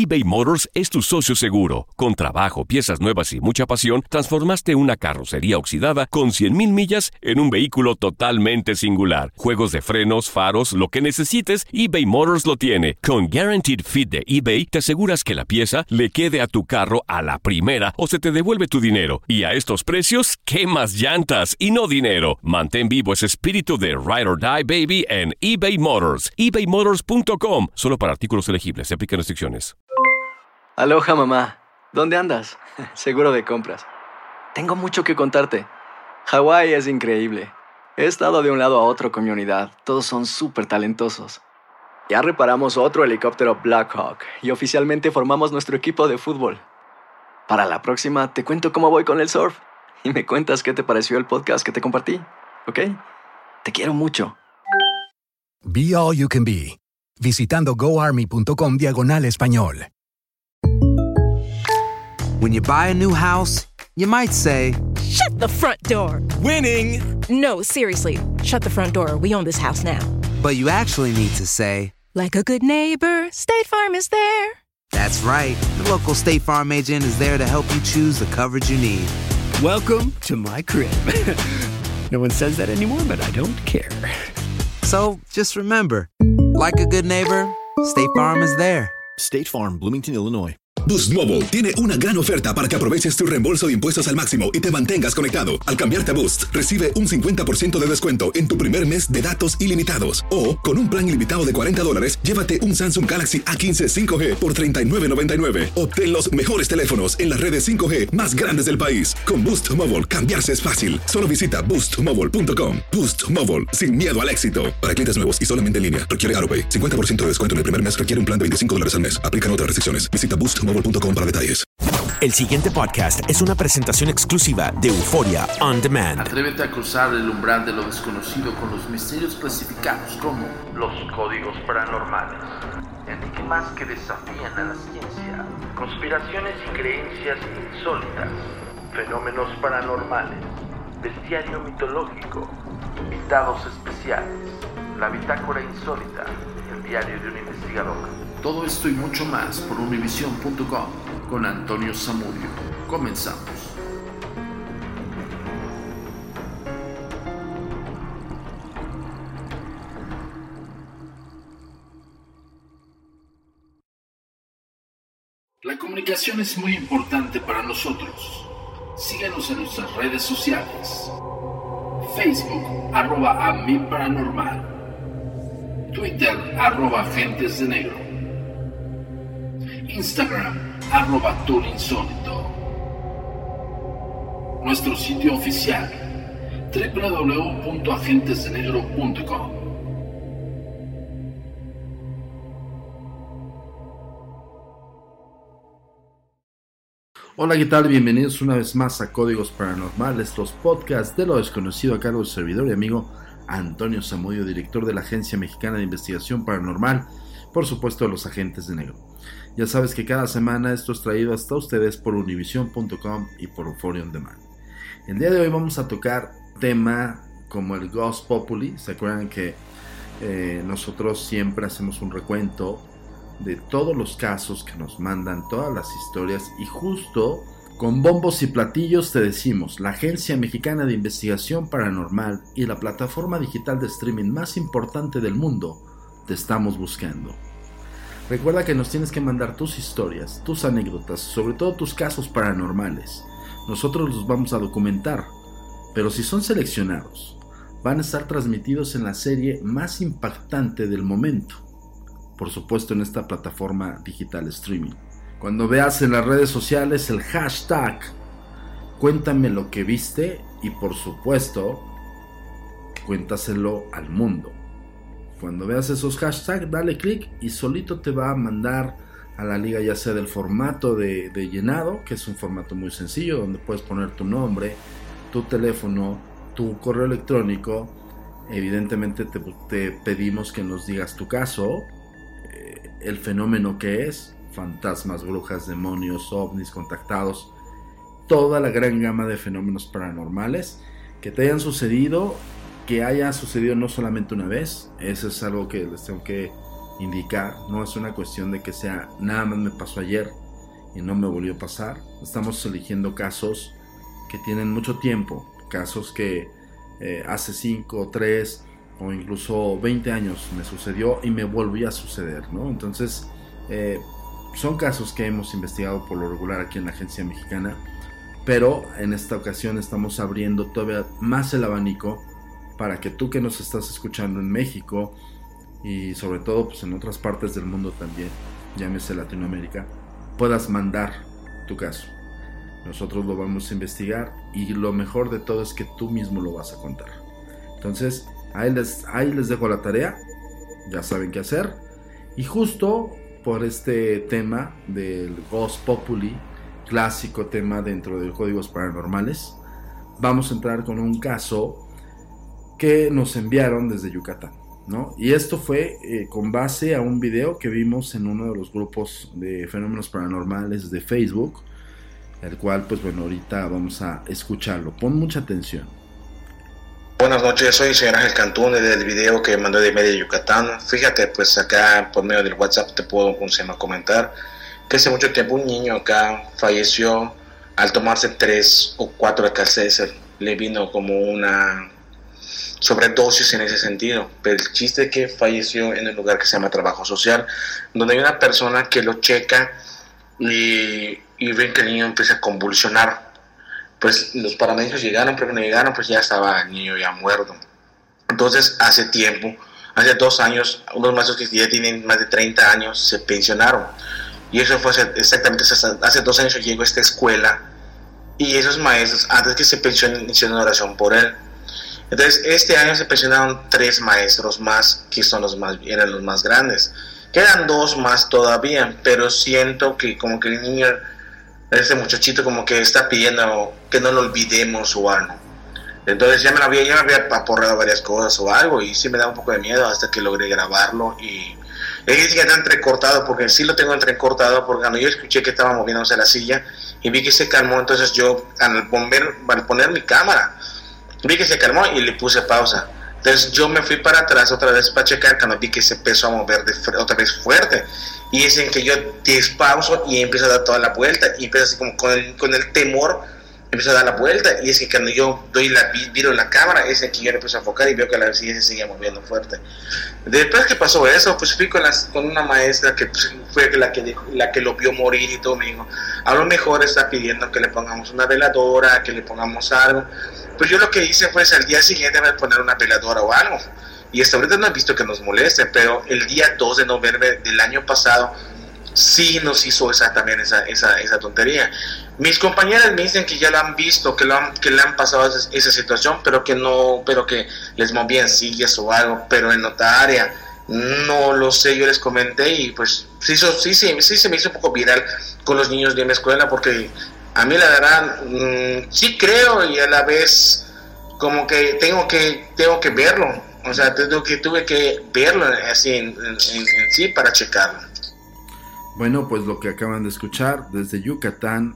eBay Motors es tu socio seguro. Con trabajo, piezas nuevas y mucha pasión, transformaste una carrocería oxidada con 100,000 millas en un vehículo totalmente singular. Juegos de frenos, faros, lo que necesites, eBay Motors lo tiene. Con Guaranteed Fit de eBay, te aseguras que la pieza le quede a tu carro a la primera o se te devuelve tu dinero. Y a estos precios, ¿qué más llantas y no dinero? Mantén vivo ese espíritu de Ride or Die, baby, en eBay Motors. ebaymotors.com. Solo para artículos elegibles. Se aplican restricciones. Aloha, mamá. ¿Dónde andas? Seguro de compras. Tengo mucho que contarte. Hawái es increíble. He estado de un lado a otro con mi unidad. Todos son súper talentosos. Ya reparamos otro helicóptero Blackhawk y oficialmente formamos nuestro equipo de fútbol. Para la próxima te cuento cómo voy con el surf y me cuentas qué te pareció el podcast que te compartí, ¿ok? Te quiero mucho. Be All You Can Be, visitando goarmy.com/español. When you buy a new house, you might say, "Shut the front door!" Winning! No, seriously, shut the front door. We own this house now. but you actually need to say, like a good neighbor, State Farm is there. That's right. The local State Farm agent is there to help you choose the coverage you need. Welcome to my crib. No one says that anymore, but I don't care. So just remember, like a good neighbor, State Farm is there. State Farm, Bloomington, Illinois. Boost Mobile tiene una gran oferta para que aproveches tu reembolso de impuestos al máximo y te mantengas conectado. Al cambiarte a Boost, recibe un 50% de descuento en tu primer mes de datos ilimitados. O, con un plan ilimitado de $40, llévate un Samsung Galaxy A15 5G por $39.99. Obtén los mejores teléfonos en las redes 5G más grandes del país. Con Boost Mobile, cambiarse es fácil. Solo visita boostmobile.com. Boost Mobile, sin miedo al éxito. Para clientes nuevos y solamente en línea, requiere AutoPay. 50% de descuento en el primer mes requiere un plan de $25 al mes. Aplican otras restricciones. Visita boostmobile.com para detalles. El siguiente podcast es una presentación exclusiva de Euphoria On Demand. Atrévete a cruzar el umbral de lo desconocido con los misterios clasificados como los códigos paranormales, enigmas que desafían a la ciencia, conspiraciones y creencias insólitas, fenómenos paranormales, bestiario mitológico, invitados especiales, la bitácora insólita, el diario de un investigador. Todo esto y mucho más por Univision.com con Antonio Zamudio. Comenzamos. La comunicación es muy importante para nosotros. Síguenos en nuestras redes sociales. Facebook, @AmíParanormal. Twitter, @GentesDeNegro. Instagram, @TourInsólito. Nuestro sitio oficial, www.agentesdenegro.com. Hola, ¿qué tal? Bienvenidos una vez más a Códigos Paranormales, los podcasts de lo desconocido a cargo del servidor y amigo Antonio Zamudio, director de la Agencia Mexicana de Investigación Paranormal, por supuesto de los Agentes de Negro. Ya sabes que cada semana esto es traído hasta ustedes por Univision.com y por Euphoria On Demand. El día de hoy vamos a tocar tema como el Ghost Populi. ¿Se acuerdan que nosotros siempre hacemos un recuento de todos los casos que nos mandan, todas las historias, y justo con bombos y platillos te decimos: la Agencia Mexicana de Investigación Paranormal y la plataforma digital de streaming más importante del mundo te estamos buscando. Recuerda que nos tienes que mandar tus historias, tus anécdotas, sobre todo tus casos paranormales. Nosotros los vamos a documentar, pero si son seleccionados, van a estar transmitidos en la serie más impactante del momento, por supuesto en esta plataforma digital streaming. Cuando veas en las redes sociales el hashtag cuéntame lo que viste, y por supuesto cuéntaselo al mundo. Cuando veas esos hashtags, dale clic y solito te va a mandar a la liga, ya sea del formato de llenado, que es un formato muy sencillo, donde puedes poner tu nombre, tu teléfono, tu correo electrónico. Evidentemente te pedimos que nos digas tu caso, el fenómeno que es, fantasmas, brujas, demonios, ovnis, contactados, toda la gran gama de fenómenos paranormales que te hayan sucedido, que haya sucedido no solamente una vez. Eso es algo que les tengo que indicar, no es una cuestión de que sea nada más me pasó ayer y no me volvió a pasar. Estamos eligiendo casos que tienen mucho tiempo, casos que hace 5, 3 o incluso 20 años me sucedió y me volvió a suceder, ¿no? Entonces son casos que hemos investigado por lo regular aquí en la Agencia Mexicana, pero en esta ocasión estamos abriendo todavía más el abanico para que tú que nos estás escuchando en México y sobre todo pues en otras partes del mundo también, llámese Latinoamérica, puedas mandar tu caso. Nosotros lo vamos a investigar y lo mejor de todo es que tú mismo lo vas a contar. Entonces ahí les dejo la tarea, ya saben qué hacer. Y justo por este tema del Ghost Populi, clásico tema dentro de Códigos Paranormales, vamos a entrar con un caso que nos enviaron desde Yucatán, ¿no? Y esto fue con base a un video que vimos en uno de los grupos de fenómenos paranormales de Facebook, el cual pues bueno, ahorita vamos a escucharlo. Pon mucha atención. Buenas noches, soy el señor Ángel Cantún del video que mandó de Media Yucatán. Fíjate, pues acá por medio del WhatsApp te puedo comentar que hace mucho tiempo un niño acá falleció al tomarse 3 o 4 Alka-Seltzer. Le vino como una sobredosis en ese sentido, pero el chiste es que falleció en un lugar que se llama Trabajo Social, donde hay una persona que lo checa y ven que el niño empieza a convulsionar. Pues los paramédicos llegaron, pero cuando llegaron pues ya estaba el niño ya muerto. Entonces hace 2 años, unos maestros que ya tienen más de 30 años se pensionaron, y eso fue exactamente hace 2 años que llegó a esta escuela, y esos maestros antes que se pensionen hicieron una oración por él. Entonces este año se pensionaron 3 maestros más, que eran los más grandes. Quedan 2 más todavía, pero siento que como que el niño, este muchachito como que está pidiendo que no lo olvidemos o algo. Entonces ya me había aporreado varias cosas o algo, y sí me da un poco de miedo hasta que logré grabarlo. Y es que está entrecortado, porque sí lo tengo entrecortado, porque cuando yo escuché que estaba moviéndose la silla y vi que se calmó, entonces yo al poner mi cámara vi que se calmó y le puse pausa. Entonces yo me fui para atrás otra vez para checar, cuando vi que se empezó a mover otra vez fuerte, y es en que yo despauso y empiezo a dar toda la vuelta, y empiezo así como con el temor, empiezo a dar la vuelta, y es que cuando yo viro la cámara, es en que yo le empiezo a enfocar y veo que la silla se sigue moviendo fuerte. Después que pasó eso, pues fui con una maestra que pues, fue la que lo vio morir, y todo me dijo, a lo mejor está pidiendo que le pongamos una veladora, que le pongamos algo. Pues yo lo que hice fue al día siguiente me poner una veladora o algo, y hasta ahorita no he visto que nos moleste, pero el día 2 de noviembre del año pasado sí nos hizo también esa tontería. Mis compañeras me dicen que ya lo han visto, que le han pasado esa situación, pero que les movían sillas o algo, pero en otra área no lo sé. Yo les comenté y pues sí se me hizo un poco viral con los niños de mi escuela, porque a mí la verdad sí creo, y a la vez como que tengo que verlo, o sea, tuve que verlo así en sí para checarlo. Bueno, pues lo que acaban de escuchar desde Yucatán,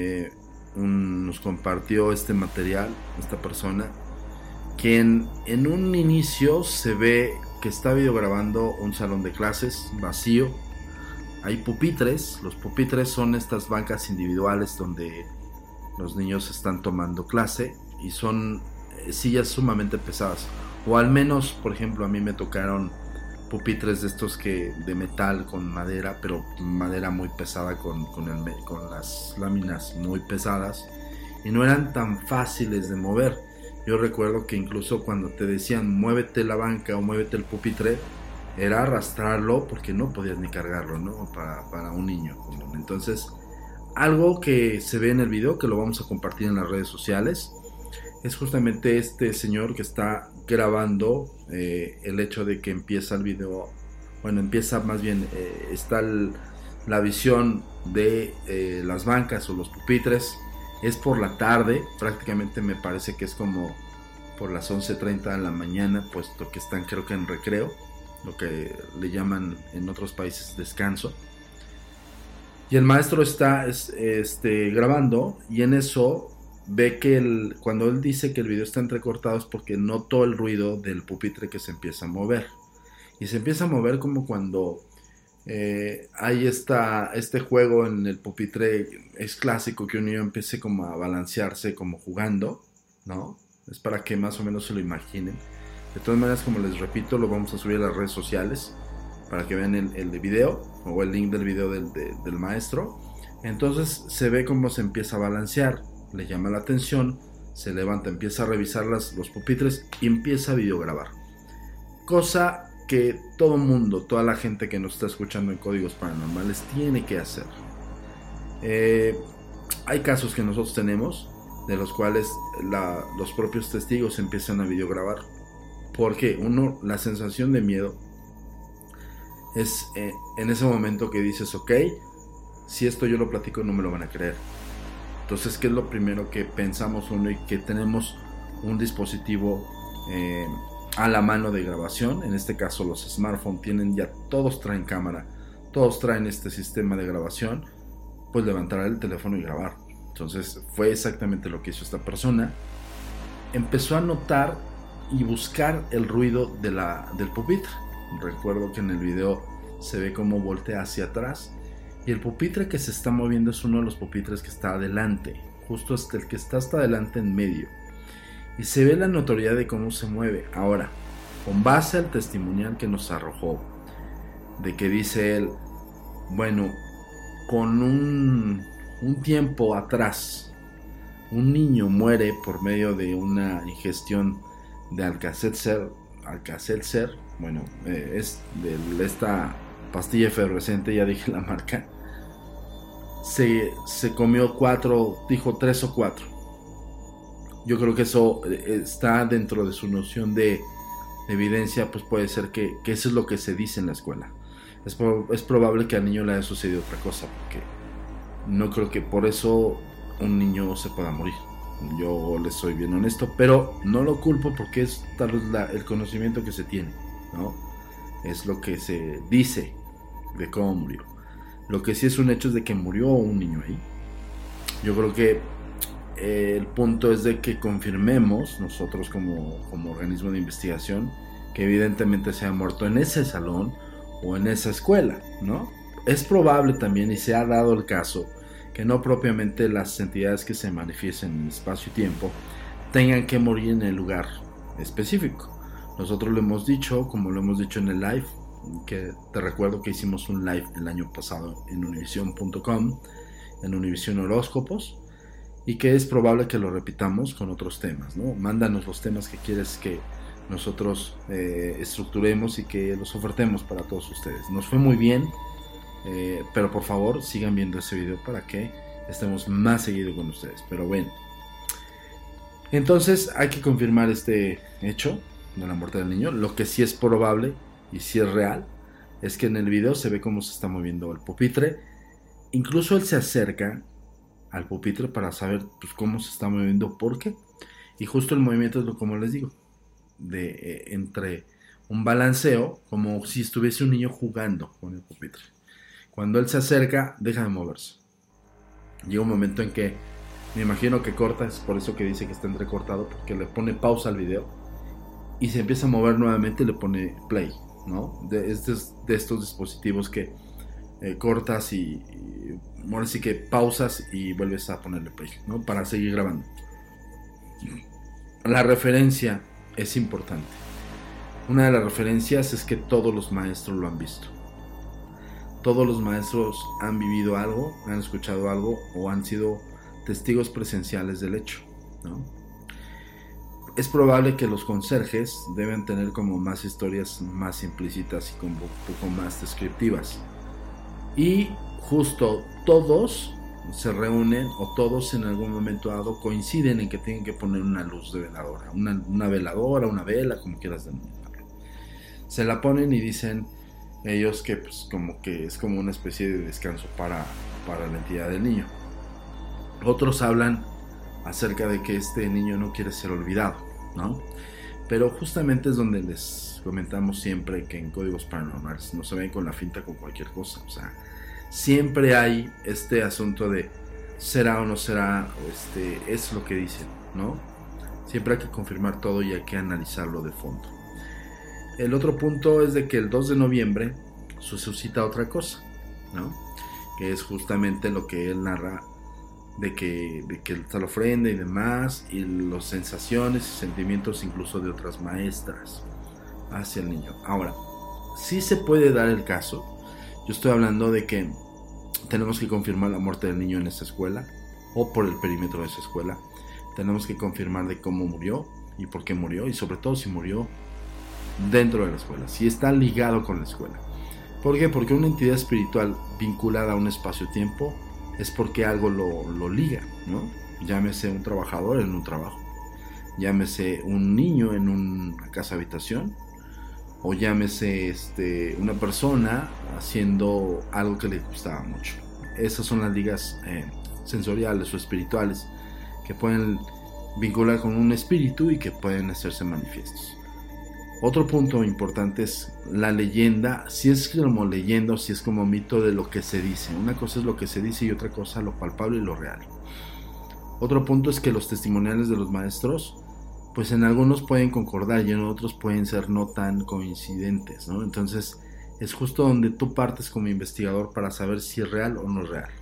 nos compartió este material esta persona, quien en un inicio se ve que está videograbando un salón de clases vacío. Hay pupitres. Los pupitres son estas bancas individuales donde los niños están tomando clase, y son sillas sumamente pesadas, o al menos, por ejemplo, a mí me tocaron pupitres de estos de metal con madera, pero madera muy pesada, con las láminas muy pesadas, y no eran tan fáciles de mover. Yo recuerdo que incluso cuando te decían muévete la banca o muévete el pupitre, era arrastrarlo porque no podías ni cargarlo, ¿no? Para un niño común. Entonces, algo que se ve en el video, que lo vamos a compartir en las redes sociales, es justamente este señor que está grabando el hecho de que empieza el video. Bueno, empieza más bien, está la visión de las bancas o los pupitres. Es por la tarde, prácticamente me parece que es como por las 11:30 de la mañana, puesto que están, creo que en recreo, lo que le llaman en otros países descanso. Y el maestro está grabando, y en eso ve que cuando él dice que el video está entrecortado es porque notó el ruido del pupitre que se empieza a mover. y se empieza a mover como cuando hay este juego en el pupitre. Es clásico que un niño empiece como a balancearse como jugando, ¿no? Es para que más o menos se lo imaginen. De todas maneras, como les repito, lo vamos a subir a las redes sociales para que vean el video o el link del video del maestro. Entonces se ve cómo se empieza a balancear, le llama la atención, se levanta, empieza a revisar los pupitres y empieza a videograbar. Cosa que todo mundo, toda la gente que nos está escuchando en Códigos Paranormales tiene que hacer. Hay casos que nosotros tenemos de los cuales los propios testigos empiezan a videograbar, porque la sensación de miedo es en ese momento que dices, ok, si esto yo lo platico no me lo van a creer. Entonces, ¿qué es lo primero que pensamos uno? Y que tenemos un dispositivo a la mano de grabación. En este caso los smartphones todos traen cámara, todos traen este sistema de grabación. Pues levantar el teléfono y grabar. Entonces fue exactamente lo que hizo esta persona. Empezó a notar y buscar el ruido del pupitre. Recuerdo que en el video se ve cómo voltea hacia atrás, y el pupitre que se está moviendo es uno de los pupitres que está adelante, justo hasta el que está hasta adelante en medio, y se ve la notoriedad de cómo se mueve. Ahora, con base al testimonial que nos arrojó, de que dice él, bueno, con un tiempo atrás un niño muere por medio de una ingestión de Alka-Seltzer, bueno, es de esta pastilla efervescente, ya dije la marca. Se comió 3 o 4. Yo creo que eso está dentro de su noción de evidencia, pues puede ser que eso es lo que se dice en la escuela. Es probable que al niño le haya sucedido otra cosa, porque no creo que por eso un niño se pueda morir. Yo les soy bien honesto, pero no lo culpo porque es tal vez el conocimiento que se tiene, ¿no? Es lo que se dice de cómo murió. Lo que sí es un hecho es de que murió un niño ahí. Yo creo que el punto es de que confirmemos nosotros como organismo de investigación que evidentemente se ha muerto en ese salón o en esa escuela, ¿no? Es probable también, y se ha dado el caso, que no propiamente las entidades que se manifiesten en espacio y tiempo tengan que morir en el lugar específico. Nosotros lo hemos dicho, como lo hemos dicho en el live, que te recuerdo que hicimos un live el año pasado en univision.com, en Univision Horóscopos, y que es probable que lo repitamos con otros temas, ¿no? Mándanos los temas que quieres que nosotros estructuremos y que los ofertemos para todos ustedes. Nos fue muy bien, pero por favor sigan viendo ese video para que estemos más seguido con ustedes. Pero bueno, entonces hay que confirmar este hecho de la muerte del niño. Lo que sí es probable y sí es real es que en el video se ve cómo se está moviendo el pupitre. Incluso él se acerca al pupitre para saber pues, cómo se está moviendo, por qué. Y justo el movimiento es lo como les digo, entre un balanceo, como si estuviese un niño jugando con el pupitre. Cuando él se acerca, deja de moverse. Llega un momento en que me imagino que corta, es por eso que dice que está entrecortado, porque le pone pausa al video y se empieza a mover nuevamente y le pone play, ¿no? De estos dispositivos que cortas y ahora sí que pausas y vuelves a ponerle play, ¿no? Para seguir grabando. La referencia es importante. Una de las referencias es que todos los maestros lo han visto. Todos los maestros han vivido algo, han escuchado algo o han sido testigos presenciales del hecho, ¿no? Es probable que los conserjes deben tener como más historias más implícitas y como un poco más descriptivas. Y justo todos se reúnen o todos en algún momento dado coinciden en que tienen que poner una luz de veladora, una veladora, una vela, como quieras denominarlo. Se la ponen y dicen ellos que pues como que es como una especie de descanso para la entidad del niño. Otros hablan acerca de que este niño no quiere ser olvidado, ¿no? Pero justamente es donde les comentamos siempre que en Códigos Paranormales no se ven con la finta con cualquier cosa. O sea, siempre hay este asunto de será o no será, es lo que dicen, ¿no? Siempre hay que confirmar todo y hay que analizarlo de fondo. El otro punto es de que el 2 de noviembre se suscita otra cosa, ¿no? Que es justamente lo que él narra de que está la ofrenda y demás, y las sensaciones y sentimientos incluso de otras maestras hacia el niño. Ahora, sí se puede dar el caso, yo estoy hablando de que tenemos que confirmar la muerte del niño en esa escuela o por el perímetro de esa escuela, tenemos que confirmar de cómo murió y por qué murió, y sobre todo si murió dentro de la escuela, si está ligado con la escuela. ¿Por qué? Porque una entidad espiritual vinculada a un espacio-tiempo es porque algo lo liga, ¿no? Llámese un trabajador en un trabajo, llámese un niño en una casa-habitación, o llámese una persona haciendo algo que le gustaba mucho. Esas son las ligas sensoriales o espirituales que pueden vincular con un espíritu y que pueden hacerse manifiestos. Otro punto importante es la leyenda, si es como leyenda o si es como mito de lo que se dice. Una cosa es lo que se dice y otra cosa lo palpable y lo real. Otro punto es que los testimoniales de los maestros, pues en algunos pueden concordar y en otros pueden ser no tan coincidentes, ¿no? Entonces es justo donde tú partes como investigador para saber si es real o no es real.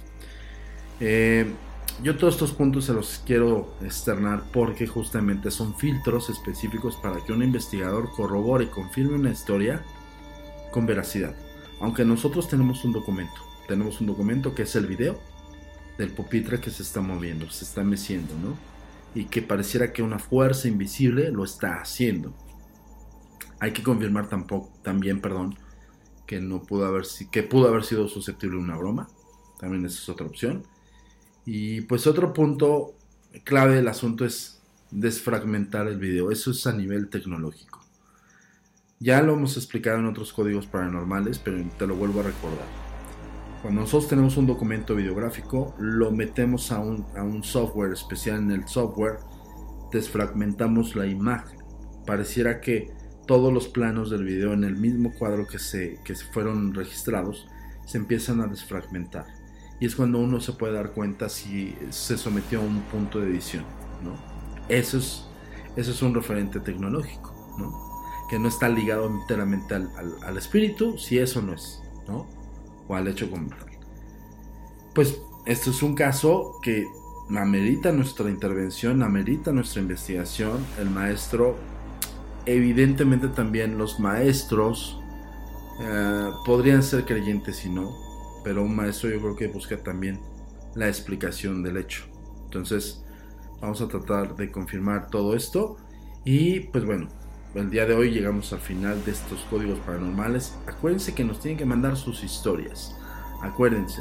Yo todos estos puntos se los quiero externar porque justamente son filtros específicos para que un investigador corrobore y confirme una historia con veracidad. Aunque nosotros tenemos un documento que es el video del pupitre que se está moviendo, se está meciendo, ¿no? Y que pareciera que una fuerza invisible lo está haciendo. Hay que confirmar también, que pudo haber sido susceptible de una broma. También esa es otra opción. Y pues otro punto clave del asunto es desfragmentar el video. Eso es a nivel tecnológico. Ya lo hemos explicado en otros códigos paranormales, pero te lo vuelvo a recordar. Cuando nosotros tenemos un documento videográfico, lo metemos a un software especial. En el software desfragmentamos la imagen. Pareciera que todos los planos del video en el mismo cuadro que se fueron registrados se empiezan a desfragmentar. Y es cuando uno se puede dar cuenta si se sometió a un punto de edición, ¿no? Eso es un referente tecnológico, ¿no? Que no está ligado enteramente al espíritu, si eso no es, ¿no? O al hecho como tal. Pues esto es un caso que amerita nuestra intervención, amerita nuestra investigación. El maestro, evidentemente también los maestros podrían ser creyentes y no, pero un maestro yo creo que busca también la explicación del hecho. Entonces vamos a tratar de confirmar todo esto y pues bueno, el día de hoy llegamos al final de estos códigos paranormales. Acuérdense que nos tienen que mandar sus historias. Acuérdense,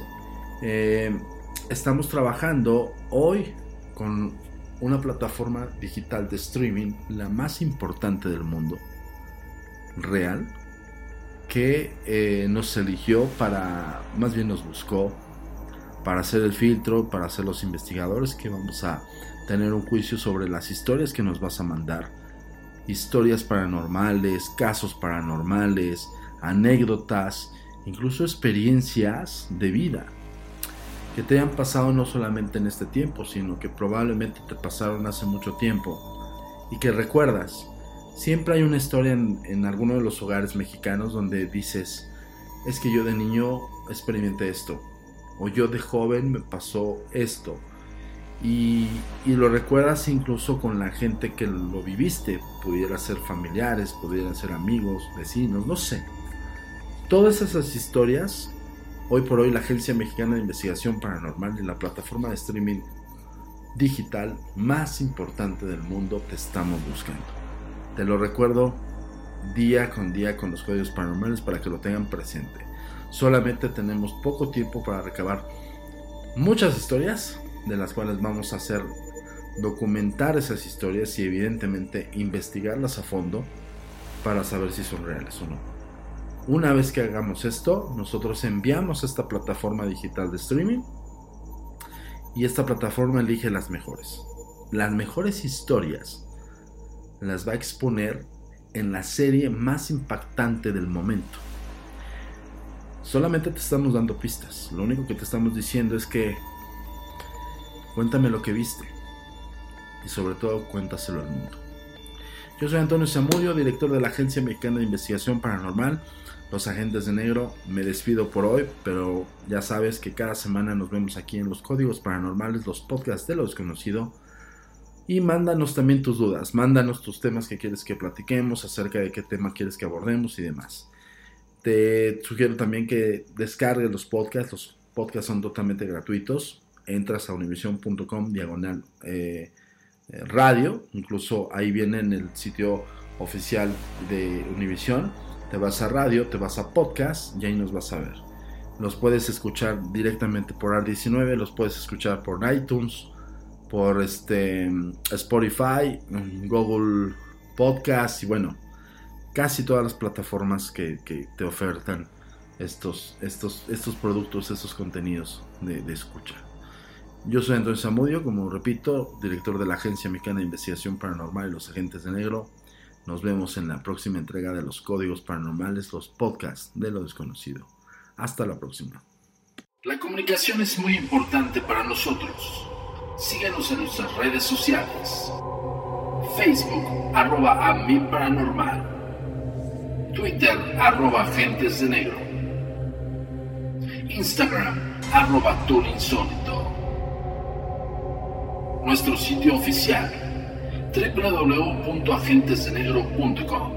estamos trabajando hoy con una plataforma digital de streaming, la más importante del mundo, real, que nos eligió nos buscó para hacer el filtro, para ser los investigadores que vamos a tener un juicio sobre las historias que nos vas a mandar. Historias paranormales, casos paranormales, anécdotas, incluso experiencias de vida que te hayan pasado no solamente en este tiempo, sino que probablemente te pasaron hace mucho tiempo y que recuerdas. Siempre hay una historia en alguno de los hogares mexicanos donde dices, es que yo de niño experimenté esto, o yo de joven me pasó esto, y lo recuerdas incluso con la gente que lo viviste. Pudiera ser familiares, pudieran ser amigos, vecinos, no sé. Todas esas historias, hoy por hoy la Agencia Mexicana de Investigación Paranormal y la plataforma de streaming digital más importante del mundo te estamos buscando. Te lo recuerdo día con día con los códigos paranormales para que lo tengan presente. Solamente tenemos poco tiempo para recabar muchas historias, de las cuales vamos a hacer documentar esas historias y evidentemente investigarlas a fondo para saber si son reales o no. Una vez que hagamos esto, nosotros enviamos a esta plataforma digital de streaming y esta plataforma elige las mejores historias. Las va a exponer en la serie más impactante del momento. Solamente te estamos dando pistas. Lo único que te estamos diciendo es que cuéntame lo que viste y sobre todo cuéntaselo al mundo. Yo soy Antonio Zamudio, director de la Agencia Mexicana de Investigación Paranormal, Los Agentes de Negro. Me despido por hoy, pero ya sabes que cada semana nos vemos aquí en Los Códigos Paranormales, los podcasts de lo desconocido. Y mándanos también tus dudas, mándanos tus temas que quieres que platiquemos, acerca de qué tema quieres que abordemos y demás. Te sugiero también que descargues los podcasts. Los podcasts son totalmente gratuitos. Entras a univision.com/radio. Incluso ahí viene en el sitio oficial de Univision. Te vas a radio, te vas a podcast y ahí nos vas a ver. Los puedes escuchar directamente por AR19, los puedes escuchar por iTunes, por Spotify, Google Podcast y bueno, casi todas las plataformas que te ofertan estos productos, estos contenidos de escucha. Yo soy Antonio Zamudio, como repito, director de la Agencia Mexicana de Investigación Paranormal y Los Agentes de Negro. Nos vemos en la próxima entrega de Los Códigos Paranormales, los podcasts de lo desconocido. Hasta la próxima. La comunicación es muy importante para nosotros. Síguenos en nuestras redes sociales. Facebook, @AmIParanormal. Twitter, @AgentesDeNegro. Instagram, @TourInsólito. Nuestro sitio oficial, www.agentesdenegro.com.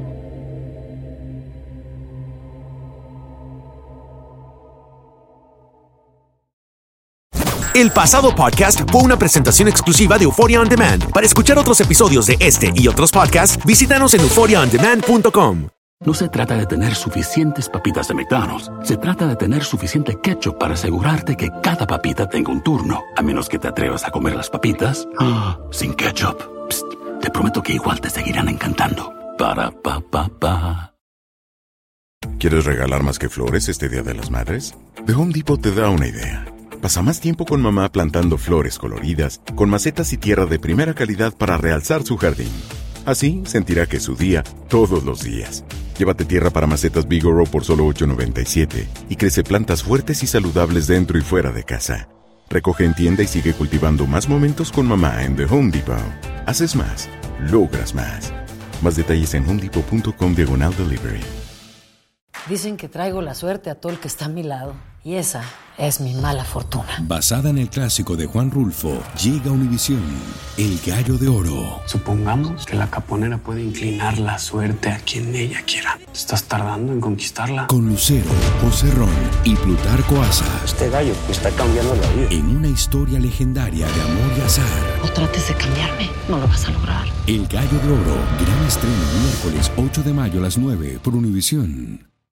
El pasado podcast fue una presentación exclusiva de Euphoria On Demand. Para escuchar otros episodios de este y otros podcasts, visítanos en euphoriaondemand.com. No se trata de tener suficientes papitas de McDonald's. Se trata de tener suficiente ketchup para asegurarte que cada papita tenga un turno. A menos que te atrevas a comer las papitas sin ketchup. Psst, te prometo que igual te seguirán encantando. Para pa pa pa. ¿Quieres regalar más que flores este Día de las Madres? The Home Depot te da una idea. Pasa más tiempo con mamá plantando flores coloridas, con macetas y tierra de primera calidad para realzar su jardín. Así sentirá que es su día todos los días. Llévate tierra para macetas Bigoro por solo $8.97 y crece plantas fuertes y saludables dentro y fuera de casa. Recoge en tienda y sigue cultivando más momentos con mamá en The Home Depot. Haces más, logras más. Más detalles en homedepot.com/delivery. Dicen que traigo la suerte a todo el que está a mi lado. Y esa es mi mala fortuna. Basada en el clásico de Juan Rulfo, llega Univisión, El Gallo de Oro. Supongamos que la caponera puede inclinar la suerte a quien ella quiera. ¿Estás tardando en conquistarla? Con Lucero, José Ron y Plutarco Asa. Este gallo me está cambiando la vida. En una historia legendaria de amor y azar. No trates de cambiarme, no lo vas a lograr. El Gallo de Oro, gran estreno miércoles 8 de mayo a las 9 por Univisión.